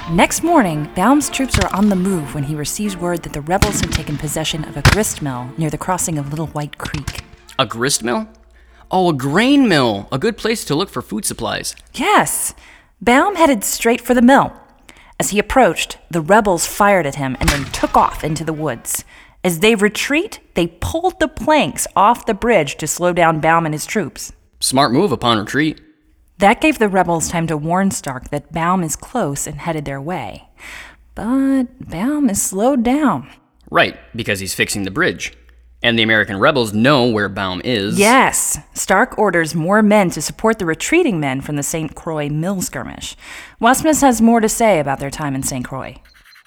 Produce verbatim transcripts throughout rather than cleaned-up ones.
Next morning, Baum's troops are on the move when he receives word that the rebels have taken possession of a grist mill near the crossing of Little White Creek. A grist mill? Oh, a grain mill. A good place to look for food supplies. Yes. Baum headed straight for the mill. As he approached, the rebels fired at him and then took off into the woods. As they retreat, they pulled the planks off the bridge to slow down Baum and his troops. Smart move upon retreat. That gave the rebels time to warn Stark that Baum is close and headed their way. But Baum is slowed down. Right, because he's fixing the bridge. And the American rebels know where Baum is. Yes. Stark orders more men to support the retreating men from the Saint Croix mill skirmish. Westmus has more to say about their time in Saint Croix.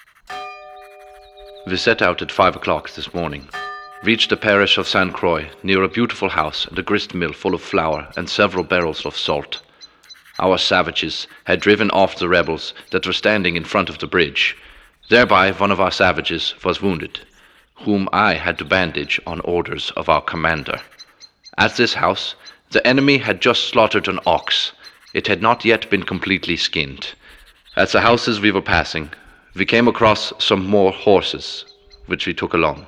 We set out at five o'clock this morning. Reached the parish of Saint Croix, near a beautiful house and a grist mill full of flour and several barrels of salt. Our savages had driven off the rebels that were standing in front of the bridge. Thereby one of our savages was wounded, whom I had to bandage on orders of our commander. At this house, the enemy had just slaughtered an ox. It had not yet been completely skinned. At the houses we were passing, we came across some more horses, which we took along.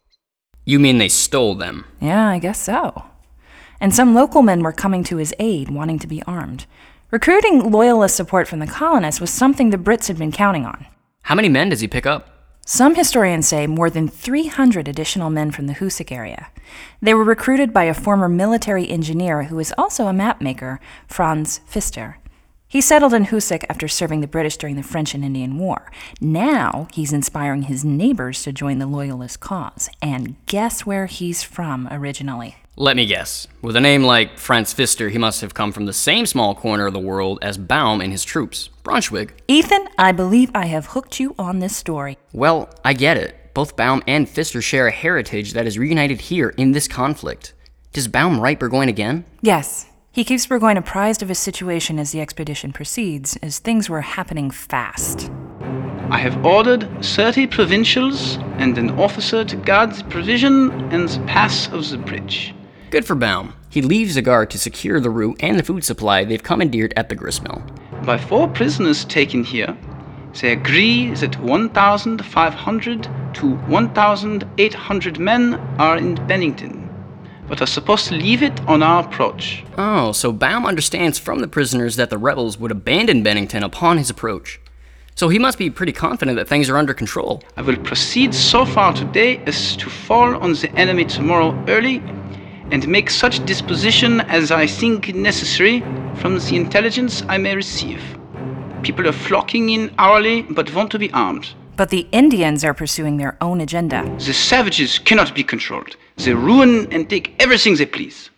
You mean they stole them? Yeah, I guess so. And some local men were coming to his aid, wanting to be armed. Recruiting loyalist support from the colonists was something the Brits had been counting on. How many men does he pick up? Some historians say more than three hundred additional men from the Hoosick area. They were recruited by a former military engineer who was also a mapmaker, Franz Pfister. He settled in Hoosick after serving the British during the French and Indian War. Now he's inspiring his neighbors to join the Loyalist cause. And guess where he's from originally? Let me guess. With a name like Franz Pfister, he must have come from the same small corner of the world as Baum and his troops, Brunswick. Ethan, I believe I have hooked you on this story. Well, I get it. Both Baum and Pfister share a heritage that is reunited here in this conflict. Does Baum write Burgoyne again? Yes. He keeps Burgoyne apprised of his situation as the expedition proceeds, as things were happening fast. I have ordered thirty provincials and an officer to guard the provision and the pass of the bridge. Good for Baum. He leaves a guard to secure the route and the food supply they've commandeered at the gristmill. By four prisoners taken here, they agree that one thousand five hundred to one thousand eight hundred men are in Bennington, but are supposed to leave it on our approach. Oh, so Baum understands from the prisoners that the rebels would abandon Bennington upon his approach. So he must be pretty confident that things are under control. I will proceed so far today as to fall on the enemy tomorrow early and make such disposition as I think necessary from the intelligence I may receive. People are flocking in hourly but want to be armed. But the Indians are pursuing their own agenda. The savages cannot be controlled. They ruin and take everything they please.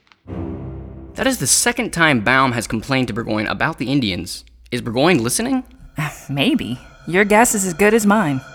That is the second time Baum has complained to Burgoyne about the Indians. Is Burgoyne listening? Maybe. Your guess is as good as mine.